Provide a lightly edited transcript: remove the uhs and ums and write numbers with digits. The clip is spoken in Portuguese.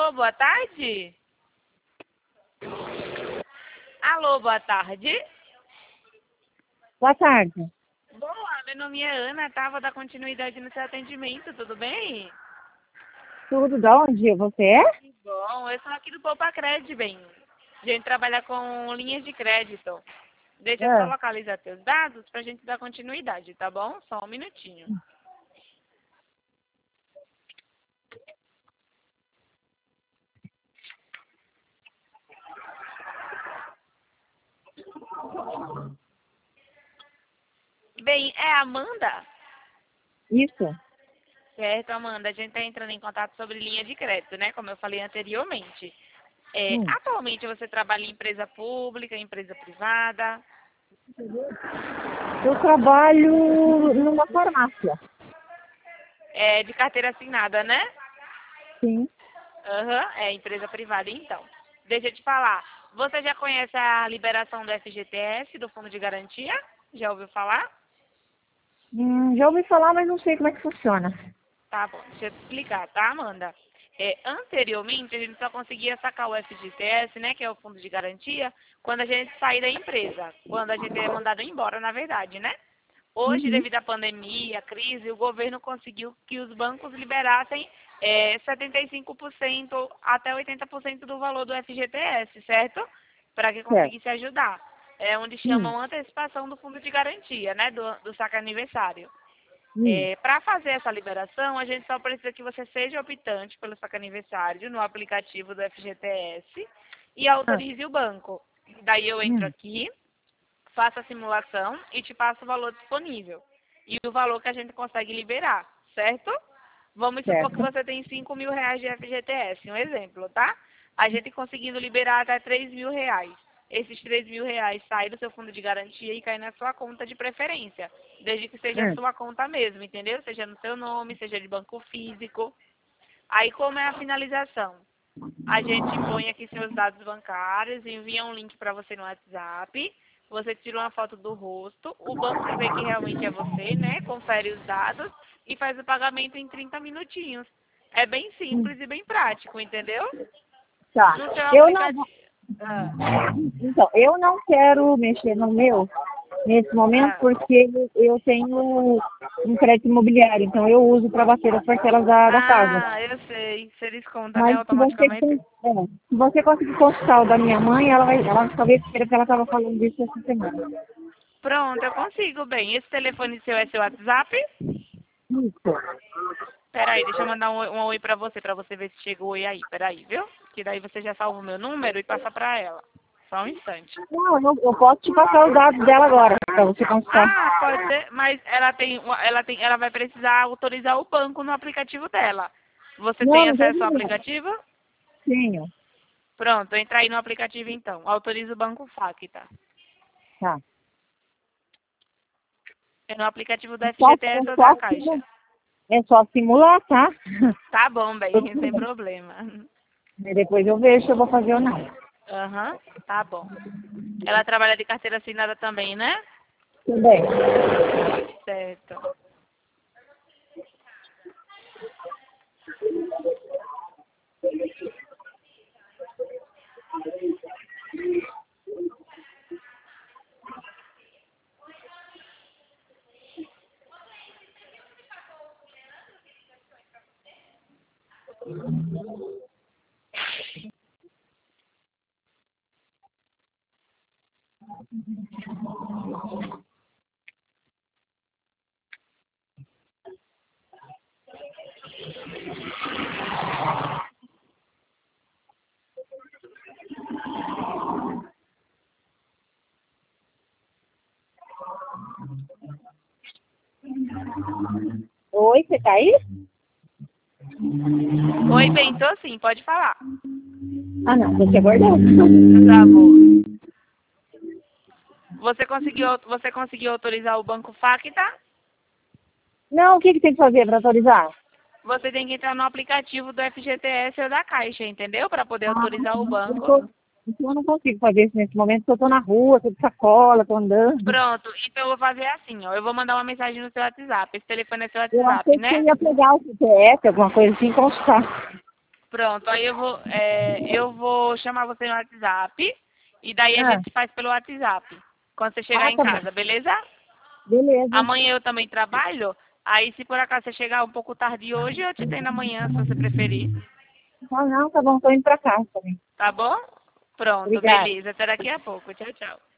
Alô, boa tarde? Alô, boa tarde? Boa tarde. Boa, meu nome é Ana, tá? Vou dar continuidade no seu atendimento, tudo bem? Tudo de onde você é? Que bom, eu sou aqui do Poupa Crédito, bem. A gente trabalha com linhas de crédito. Deixa eu só Ah, localizar teus dados pra gente dar continuidade, tá bom? Só um minutinho. Bem, é a Amanda? isso. Certo, Amanda. A gente está entrando em contato sobre linha de crédito, né? Como eu falei anteriormente. Hum. Atualmente você trabalha em empresa pública, empresa privada? Eu trabalho numa farmácia. É de carteira assinada, né? Sim. Aham, é empresa privada, então. Deixa eu te falar. Você já conhece a liberação do FGTS, do Fundo de Garantia? Já ouviu falar? Já ouvi falar, mas não sei como é que funciona. Tá bom, deixa eu te explicar, tá, Amanda? Anteriormente, a gente só conseguia sacar o FGTS, né, que é o Fundo de Garantia, quando a gente sair da empresa, quando a gente é mandado embora, na verdade, né? Hoje, Uhum. devido à pandemia, à crise, o governo conseguiu que os bancos liberassem 75% até 80% do valor do FGTS, certo? Para que Certo. conseguisse ajudar. É onde Hum. chamam antecipação do fundo de garantia, né? Do saque aniversário. Hum. Para fazer essa liberação, a gente só precisa que você seja optante pelo saque aniversário no aplicativo do FGTS e Ah. autorize o banco. Daí eu entro Hum. aqui, faço a simulação e te passo o valor disponível. E o valor que a gente consegue liberar, certo? Vamos supor que Certo. você tem 5 mil reais de FGTS, um exemplo, tá? A gente conseguindo liberar até 3 mil reais. Esses 3 mil reais saem do seu fundo de garantia e caem na sua conta de preferência. Desde que seja a Hum. sua conta mesmo, entendeu? Seja no seu nome, seja de banco físico. Aí como é a finalização? A gente põe aqui seus dados bancários, envia um link para você no WhatsApp, você tira uma foto do rosto, o banco vê que realmente é você, né? Confere os dados e faz o pagamento em 30 minutinhos. É bem Hum. simples e bem prático, entendeu? Tá. No seu Eu não, aplicativo. Ah, então, eu não quero mexer no meu nesse momento ah. porque eu tenho um crédito imobiliário, então eu uso para bater as parcelas da casa. Ah, eu sei. Se eles contam, né, Mas automaticamente. se você conseguir consultar o da minha mãe, ela talvez queira, porque ela estava falando disso essa semana. Pronto, eu consigo bem. Esse telefone seu é seu WhatsApp? Isso. Peraí, deixa eu mandar um oi pra você ver se chegou o oi aí. Peraí, viu? Que daí você já salva o meu número e passa pra ela. Só um instante. Não, eu posso te passar os dados dela agora, para você consultar. Ah, pode ser, mas ela vai precisar autorizar o banco no aplicativo dela. Você Não, tem não tem acesso ao problema. aplicativo? Tenho. Pronto, entra aí no aplicativo então. Autoriza o banco FAC, tá? Tá. É no aplicativo da É só, FGTS ou da Caixa. é só simular, tá? Tá bom, bem, sem problema. E depois eu vejo se eu vou fazer ou não. Aham, tá bom. Ela trabalha de carteira assinada também, né? Tudo bem. Certo. Oi, você tá aí? Oi, bem, tô sim, pode falar. Ah, não, tô te aguardando. Tá bom. Você conseguiu autorizar o banco FAC, tá? Não, o que que tem que fazer para autorizar? Você tem que entrar no aplicativo do FGTS ou da Caixa, entendeu? Para poder Ah, autorizar o eu banco. tô, então eu não consigo fazer isso nesse momento, porque eu tô na rua, tô de sacola, tô andando. Pronto, então eu vou fazer assim, ó. Eu vou mandar uma mensagem no seu WhatsApp. Esse telefone é seu Eu WhatsApp, achei que né? você ia pegar o CPF, alguma coisa assim, consultar. Pronto, aí eu vou chamar você no WhatsApp e daí a gente faz pelo WhatsApp, quando você chegar em Tá casa, bom. beleza? Beleza. Amanhã eu também trabalho, aí se por acaso você chegar um pouco tarde hoje, eu te tenho amanhã, se você preferir. Não, tá bom, tô indo pra casa também. Tá bom? Pronto, Obrigada. beleza. Até daqui a pouco. Tchau, tchau.